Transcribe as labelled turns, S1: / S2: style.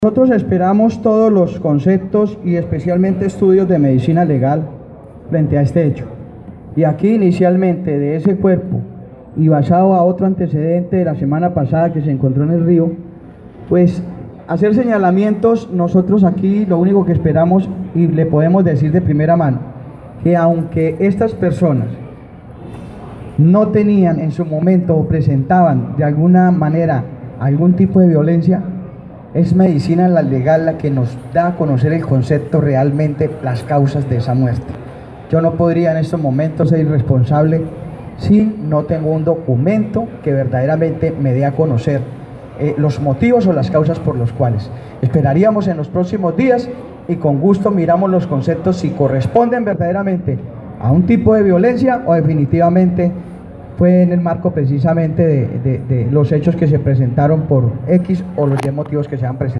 S1: Nosotros esperamos todos los conceptos y especialmente estudios de medicina legal frente a este hecho. Y aquí inicialmente de ese cuerpo y basado a otro antecedente de la semana pasada que se encontró en el río, pues hacer señalamientos. Nosotros aquí lo único que esperamos y le podemos decir de primera mano, que aunque estas personas no tenían en su momento o presentaban de alguna manera algún tipo de violencia, es medicina legal la que nos da a conocer el concepto realmente, las causas de esa muerte. Yo no podría en estos momentos ser irresponsable si no tengo un documento que verdaderamente me dé a conocer los motivos o las causas por los cuales. Esperaríamos en los próximos días y con gusto miramos los conceptos si corresponden verdaderamente a un tipo de violencia o definitivamente fue en el marco precisamente de los hechos que se presentaron por X o los 10 motivos que se han presentado.